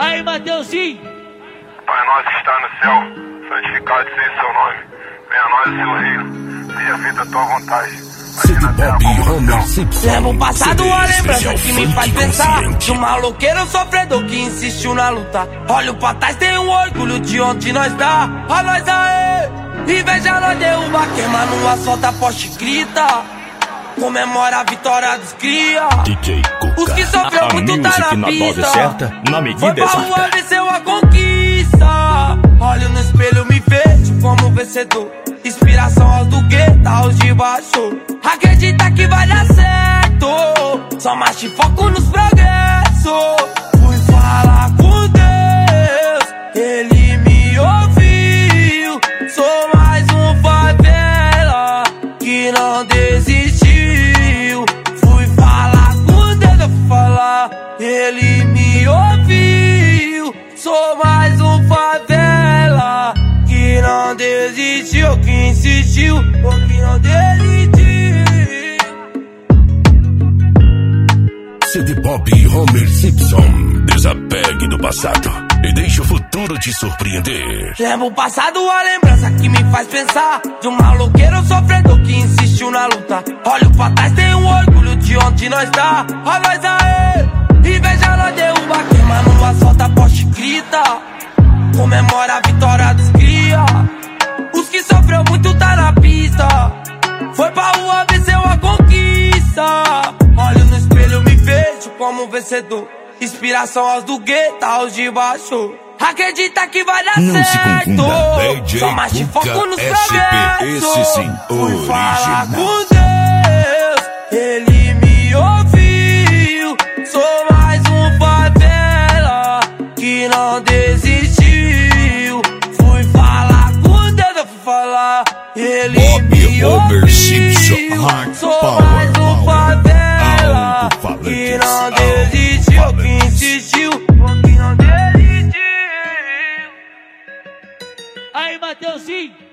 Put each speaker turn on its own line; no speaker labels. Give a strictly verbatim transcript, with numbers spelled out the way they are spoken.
Aí, Mateuzinho.
Pai nosso que está no céu, santificado seja seu nome. Venha a nós o seu reino, seja feita a tua vontade.
C D Pop e Homer Simpson.
Leva o passado a lembrança que me faz pensar de um maloqueiro sofredor que insistiu na luta. Olho pra trás, tenho orgulho de onde nós tá. A nós aê! Inveja nós derruba, queima no asfalto, a poste grita. Comemora a vitória dos cria.
D J Cuca.
Os que sofreu
A
muito tá
music
na
na dose
pista.
certa, na medida
Foi pra
exata.
rua, venceu a conquista. Olho no espelho, me vejo como vencedor. Inspiração aos do gueto, aos de baixo. Acredita que vai dar certo. Só marcha e foco nos progressos. Fui falar com Deus, Ele me ouviu. Sou mais um favela que não desistiu. Fui falar com Deus, eu fui falar, Ele me ouviu. Sou mais um favela que não desistiu, que insistiu, ou que não desistiu.
C D Pop e Homer Simpson. Desapegue do passado e deixe o futuro te surpreender.
Leva o passado a lembrança que me faz pensar de um maloqueiro sofredor que insistiu na luta. Olho pra trás, tenho orgulho de onde nós tá. A nós aê! Inveja nós derruba, queima no asfalto, a poste grita. Comemora a vitória dos cria. Os que sofreu muito tá na pista. Foi pra rua, venceu a conquista. Olho no espelho, me vejo como vencedor. Inspiração aos do gueto, aos de baixo. Acredita que vai dar
Não se
certo.
confunda, D J
Só mais de foco
Cuca
nos
S P,
progressos.
esse sim,
Fui falar
original.
com Deus, Ele me ouviu. Sou mais um favela que não desistiu. Fui falar com Deus, eu fui falar, Ele
Bob
me
Homer
ouviu.
Simpson, hard
Sou
power,
mais um
power,
favela
alto-falantes,
que não desistiu, que
alto-falantes.
insistiu, que não desistiu.
Aí, Mateuzinho.